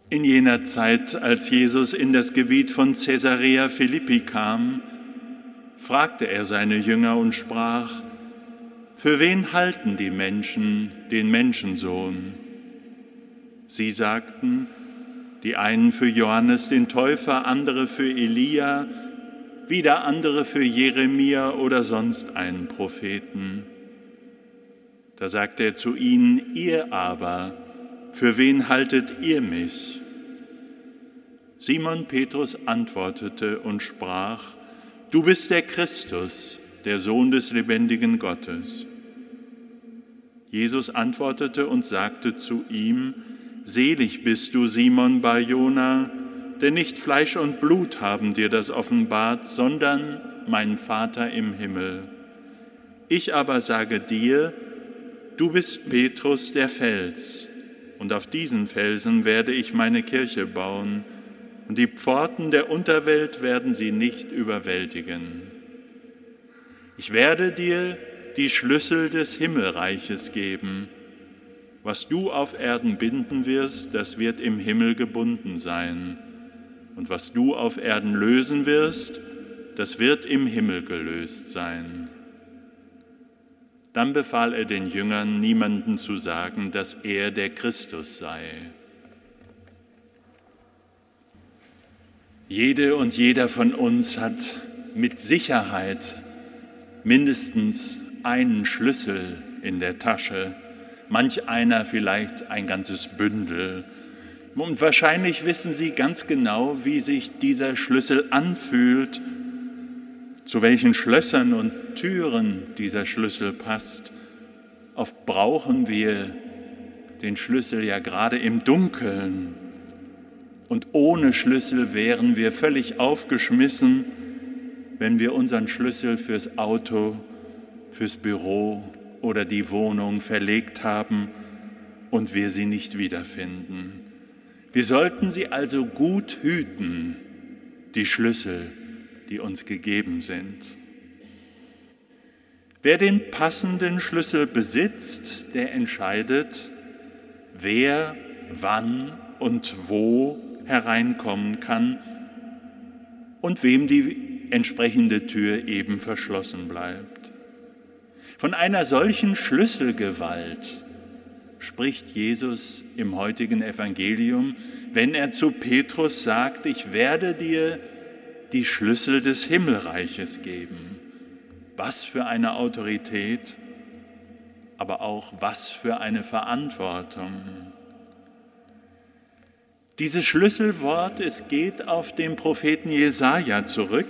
In jener Zeit, als Jesus in das Gebiet von Caesarea Philippi kam, fragte er seine Jünger und sprach: Für wen halten die Menschen den Menschensohn? Sie sagten, die einen für Johannes den Täufer, andere für Elia, wieder andere für Jeremia oder sonst einen Propheten. Da sagte er zu ihnen: Ihr aber, für wen haltet ihr mich? Simon Petrus antwortete und sprach: Du bist der Christus, der Sohn des lebendigen Gottes. Jesus antwortete und sagte zu ihm: Selig bist du, Simon Bar-Jona, denn nicht Fleisch und Blut haben dir das offenbart, sondern mein Vater im Himmel. Ich aber sage dir, du bist Petrus der Fels, und auf diesen Felsen werde ich meine Kirche bauen, und die Pforten der Unterwelt werden sie nicht überwältigen. Ich werde dir die Schlüssel des Himmelreiches geben. Was du auf Erden binden wirst, das wird im Himmel gebunden sein. Und was du auf Erden lösen wirst, das wird im Himmel gelöst sein. Dann befahl er den Jüngern, niemanden zu sagen, dass er der Christus sei. Jede und jeder von uns hat mit Sicherheit mindestens einen Schlüssel in der Tasche, manch einer vielleicht ein ganzes Bündel. Und wahrscheinlich wissen Sie ganz genau, wie sich dieser Schlüssel anfühlt, zu welchen Schlössern und Türen dieser Schlüssel passt. Oft brauchen wir den Schlüssel ja gerade im Dunkeln. Und ohne Schlüssel wären wir völlig aufgeschmissen, wenn wir unseren Schlüssel fürs Auto, fürs Büro oder die Wohnung verlegt haben und wir sie nicht wiederfinden. Wir sollten sie also gut hüten, die Schlüssel, die uns gegeben sind. Wer den passenden Schlüssel besitzt, der entscheidet, wer, wann und wo hereinkommen kann und wem die entsprechende Tür eben verschlossen bleibt. Von einer solchen Schlüsselgewalt spricht Jesus im heutigen Evangelium, wenn er zu Petrus sagt: Ich werde dir die Schlüssel des Himmelreiches geben. Was für eine Autorität, aber auch was für eine Verantwortung. Dieses Schlüsselwort, es geht auf den Propheten Jesaja zurück.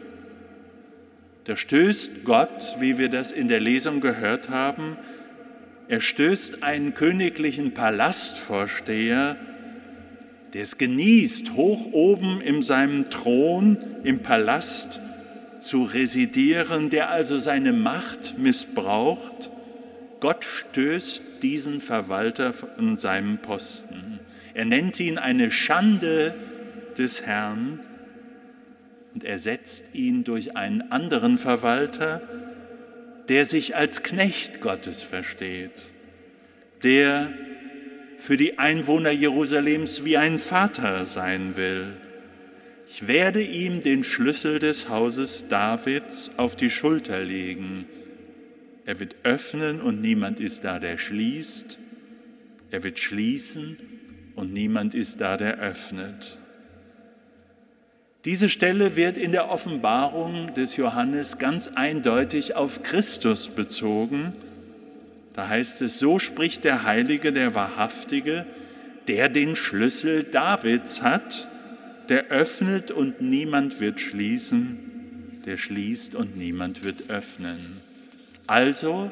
Da stößt Gott, wie wir das in der Lesung gehört haben, er stößt einen königlichen Palastvorsteher, der es genießt, hoch oben in seinem Thron im Palast zu residieren, der also seine Macht missbraucht. Gott stößt diesen Verwalter von seinem Posten. Er nennt ihn eine Schande des Herrn und ersetzt ihn durch einen anderen Verwalter, der sich als Knecht Gottes versteht, der für die Einwohner Jerusalems wie ein Vater sein will. Ich werde ihm den Schlüssel des Hauses Davids auf die Schulter legen. Er wird öffnen und niemand ist da, der schließt. Er wird schließen und niemand ist da, der öffnet. Diese Stelle wird in der Offenbarung des Johannes ganz eindeutig auf Christus bezogen. Da heißt es: So spricht der Heilige, der Wahrhaftige, der den Schlüssel Davids hat, der öffnet und niemand wird schließen, der schließt und niemand wird öffnen. Also,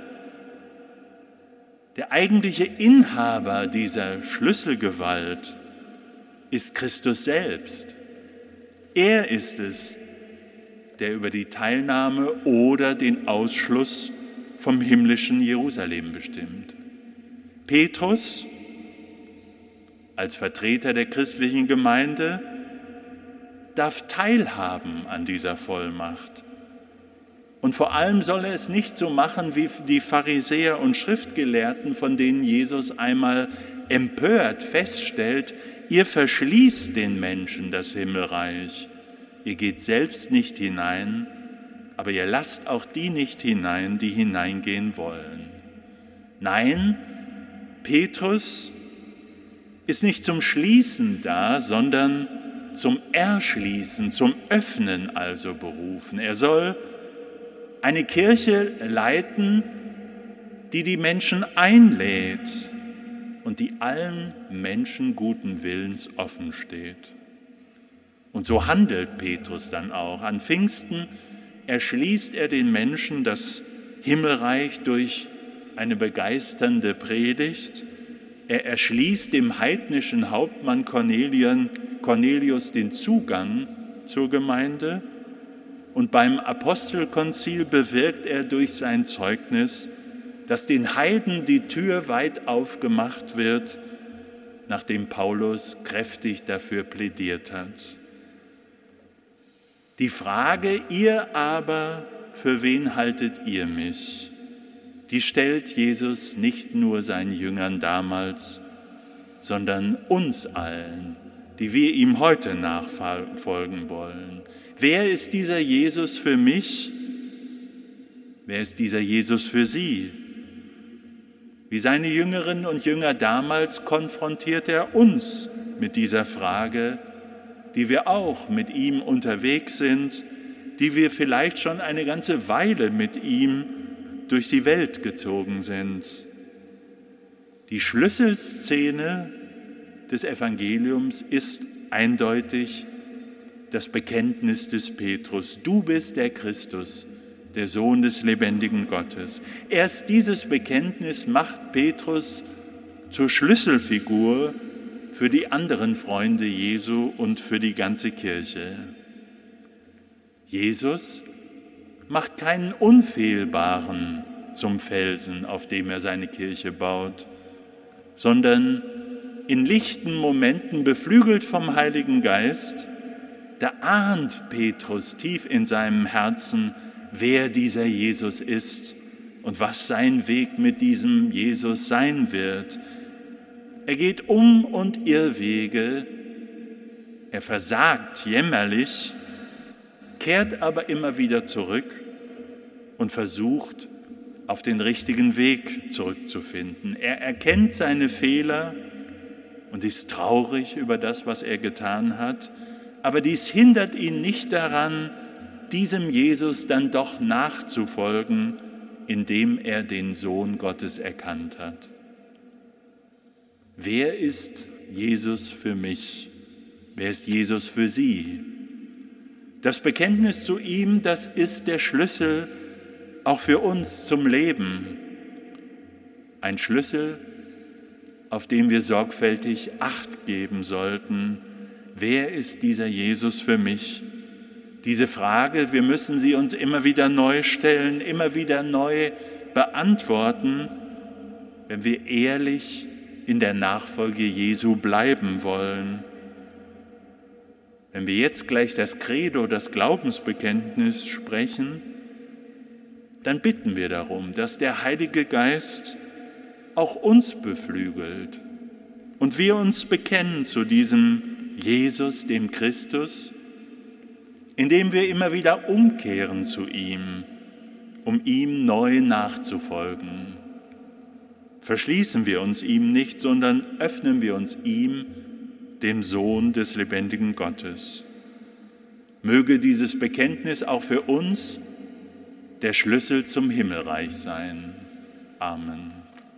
der eigentliche Inhaber dieser Schlüsselgewalt ist Christus selbst. Er ist es, der über die Teilnahme oder den Ausschluss vom himmlischen Jerusalem bestimmt. Petrus, als Vertreter der christlichen Gemeinde, darf teilhaben an dieser Vollmacht. Und vor allem soll er es nicht so machen wie die Pharisäer und Schriftgelehrten, von denen Jesus einmal empört feststellt: ihr verschließt den Menschen das Himmelreich. Ihr geht selbst nicht hinein, aber ihr lasst auch die nicht hinein, die hineingehen wollen. Nein, Petrus ist nicht zum Schließen da, sondern zum Erschließen, zum Öffnen also berufen. Er soll eine Kirche leiten, die die Menschen einlädt und die allen Menschen guten Willens offen steht. Und so handelt Petrus dann auch. An Pfingsten erschließt er den Menschen das Himmelreich durch eine begeisternde Predigt. Er erschließt dem heidnischen Hauptmann Cornelius den Zugang zur Gemeinde und beim Apostelkonzil bewirkt er durch sein Zeugnis, dass den Heiden die Tür weit aufgemacht wird, nachdem Paulus kräftig dafür plädiert hat. Die Frage, ihr aber, für wen haltet ihr mich? Die stellt Jesus nicht nur seinen Jüngern damals, sondern uns allen, die wir ihm heute nachfolgen wollen. Wer ist dieser Jesus für mich? Wer ist dieser Jesus für Sie? Wie seine Jüngerinnen und Jünger damals konfrontiert er uns mit dieser Frage, die wir auch mit ihm unterwegs sind, die wir vielleicht schon eine ganze Weile mit ihm durch die Welt gezogen sind. Die Schlüsselszene des Evangeliums ist eindeutig das Bekenntnis des Petrus. Du bist der Christus, der Sohn des lebendigen Gottes. Erst dieses Bekenntnis macht Petrus zur Schlüsselfigur für die anderen Freunde Jesu und für die ganze Kirche. Jesus macht keinen Unfehlbaren zum Felsen, auf dem er seine Kirche baut, sondern in lichten Momenten, beflügelt vom Heiligen Geist, da ahnt Petrus tief in seinem Herzen, wer dieser Jesus ist und was sein Weg mit diesem Jesus sein wird. Er geht um und Irrwege, er versagt jämmerlich, kehrt aber immer wieder zurück und versucht, auf den richtigen Weg zurückzufinden. Er erkennt seine Fehler und ist traurig über das, was er getan hat, aber dies hindert ihn nicht daran, diesem Jesus dann doch nachzufolgen, indem er den Sohn Gottes erkannt hat. Wer ist Jesus für mich? Wer ist Jesus für Sie? Das Bekenntnis zu ihm, das ist der Schlüssel auch für uns zum Leben. Ein Schlüssel, auf den wir sorgfältig Acht geben sollten. Wer ist dieser Jesus für mich? Diese Frage, wir müssen sie uns immer wieder neu stellen, immer wieder neu beantworten, wenn wir ehrlich in der Nachfolge Jesu bleiben wollen. Wenn wir jetzt gleich das Credo, das Glaubensbekenntnis sprechen, dann bitten wir darum, dass der Heilige Geist auch uns beflügelt und wir uns bekennen zu diesem Jesus, dem Christus, indem wir immer wieder umkehren zu ihm, um ihm neu nachzufolgen. Verschließen wir uns ihm nicht, sondern öffnen wir uns ihm, dem Sohn des lebendigen Gottes. Möge dieses Bekenntnis auch für uns der Schlüssel zum Himmelreich sein. Amen.